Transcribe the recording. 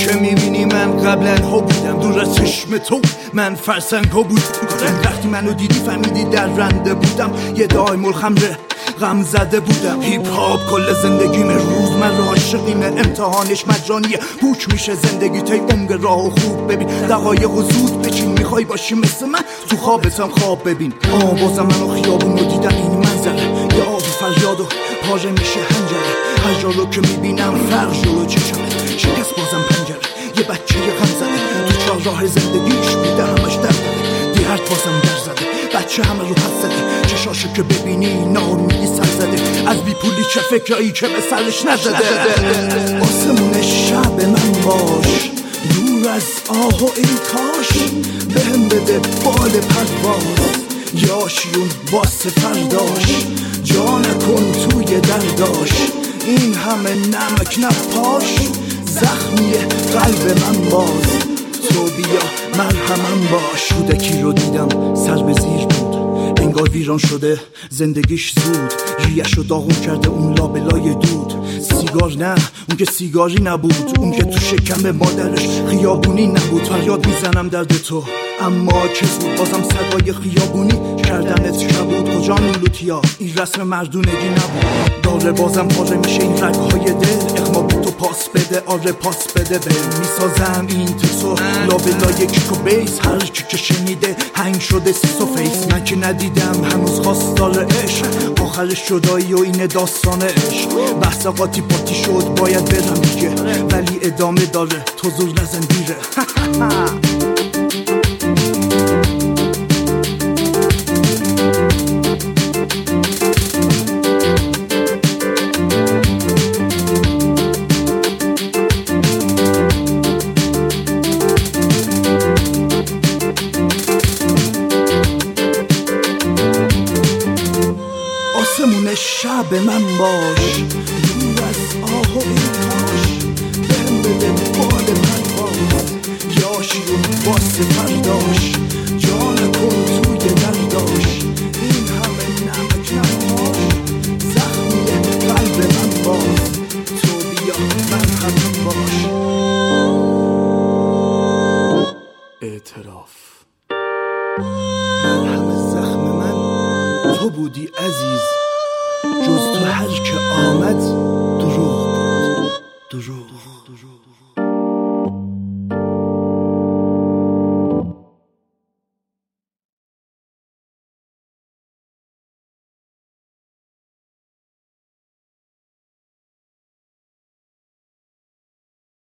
که میبینی من قبلا ها بودم دور از چشم تو، من فرسنگ ها بودم. وقتی منو دیدی فهمیدی در رنده بودم، یه دایم الخمره غم زده بودم. هیپ هاپ کل زندگیم، روز من را عاشقیم، امتحانش مجانیه، پوچ میشه زندگی تای عمر راه و خوب ببین. دقایق و زود بچین، میخوای باشی مثل من تو خوابتم خواب ببین. بازم منو خیابون رو دیدم، این منظره یه آبی فریاد و پاژه میشه هنجره. هر جا رو که میبینم فرق جلو چشمه، شکست بازم پنجره. یه بچه یه غم زده تو چهار راه زندگیش میده، همش درد داره، دیرت بازم در زده. بچه همه رو حد زده، چشاشو که ببینی ناامیدی سر زده. از بی پولی چه فکرایی که به سرش نزده. آسمون شب من باش، دور از آه و ای کاش، بهم بده بال پرواز، یاشیون واسه فرداش، جا نکن توی درداش، این همه نمک نپاش، زخمی قلب من باز، تو بیا مرهمم باش. کودکی رو دیدم سر به زیر بود، انگار ویران شده زندگیش زود، ریش رو داغون کرده اون لابلای دود. سیگار نه، اون که سیگاری نبود، اون که تو شکم مادرش خیابونی نبود. فریاد میزنم درد تو اما چه زود، بازم صدای خیابونی کردنت کبود. کجا نولوتیا، این رسم مردونگی نبود. داره بازم پاره میشه این رگهای دل، اخما بی تو پاس بده، آره پاس بده به میسازم این تکسو لابلای کیک و بیس. هر کی که شنیده هنگ شده سیس و فیس. من که ندیدم هنوز خواستار عشق، آخرش جدایی و این داستان عشق. بحث قاطی پاتی شد باید برم دیگه، ولی ادامه داره تو زور نزن دیره. آسمون شب من باش، دور از آه و ای کاش، بهم بده بال پرواز، یاشیون واسه فرداش، جا نکن توی درداش، این همه نمک نپاش، زخمی قلب من باز، تو بیا مرهمم باش. اعتراف مرهم زخم من تو بودی عزیز، جز تو هر که آمد دروغ بود، دروغ.